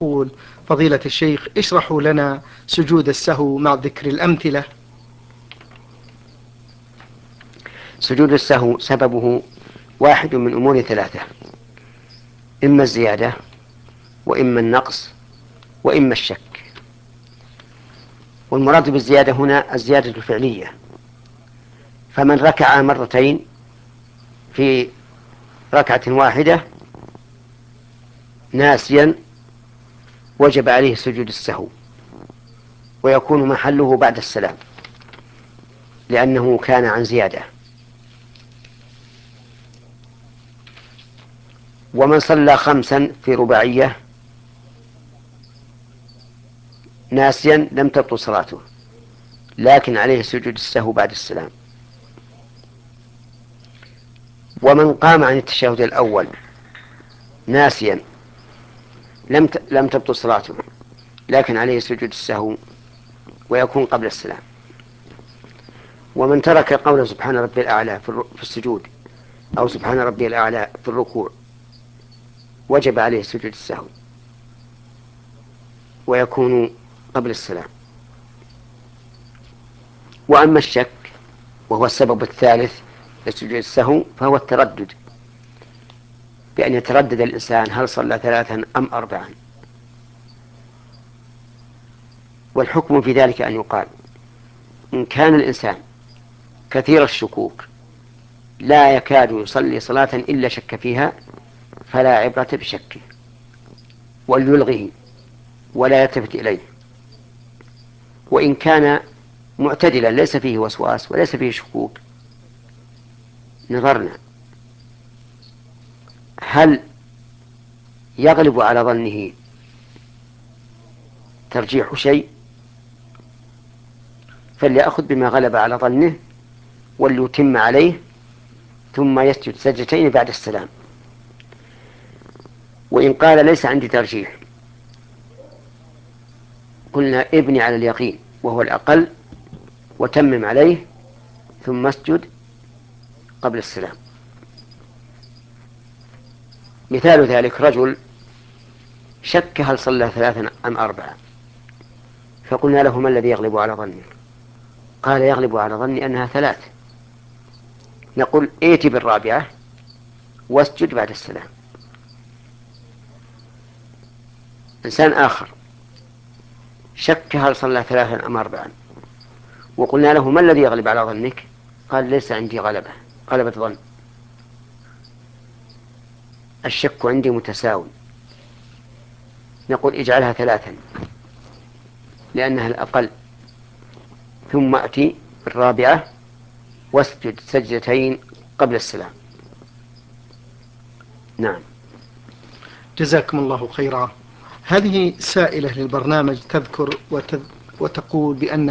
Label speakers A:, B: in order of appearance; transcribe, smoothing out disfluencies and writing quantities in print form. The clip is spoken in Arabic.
A: يقول فضيلة الشيخ اشرحوا لنا سجود السهو مع ذكر الأمثلة.
B: سجود السهو سببه واحد من أمور ثلاثة: إما الزيادة، وإما النقص، وإما الشك. والمراد بالزيادة هنا الزيادة الفعلية، فمن ركع مرتين في ركعة واحدة ناسيا وجب عليه سجود السهو، ويكون محله بعد السلام لأنه كان عن زيادة. ومن صلى 5 في رباعية ناسيا لم تبطل صلاته، لكن عليه سجود السهو بعد السلام. ومن قام عن التشهد الأول ناسيا لم تبطل صلاته، لكن عليه سجود السهو ويكون قبل السلام. ومن ترك قول سبحان ربي الأعلى في السجود، أو سبحان ربي الأعلى في الركوع، وجب عليه سجود السهو ويكون قبل السلام. وأما الشك وهو السبب الثالث لسجود السهو فهو التردد، بأن يتردد الإنسان هل صلى 3 أم 4. والحكم في ذلك أن يقال: إن كان الإنسان كثير الشكوك لا يكاد يصلي صلاة إلا شك فيها فلا عبرة بشكه، وليلغه ولا يلتفت إليه. وإن كان معتدلا ليس فيه وسواس وليس فيه شكوك، نظرنا هل يغلب على ظنه ترجيح شيء، فليأخذ بما غلب على ظنه وليتم عليه، ثم يسجد سجدتين بعد السلام. وإن قال ليس عندي ترجيح، قلنا ابني على اليقين وهو الأقل وتمم عليه ثم اسجد قبل السلام. مثال ذلك: رجل شك هل صلى 3 أم 4، فقلنا له: ما الذي يغلب على ظنك؟ قال: يغلب على ظني أنها 3. نقول: ائت بالرابعة واسجد بعد السلام. إنسان آخر شك هل صلى 3 أم 4، وقلنا له: ما الذي يغلب على ظنك؟ قال: ليس عندي غلبة ظن، الشك عندي متساوي. نقول: اجعلها 3 لأنها الأقل، ثم أتي بالرابعة واسجد سجدتين قبل السلام. نعم.
A: جزاكم الله خيرا. هذه سائلة للبرنامج تذكر وتقول بأن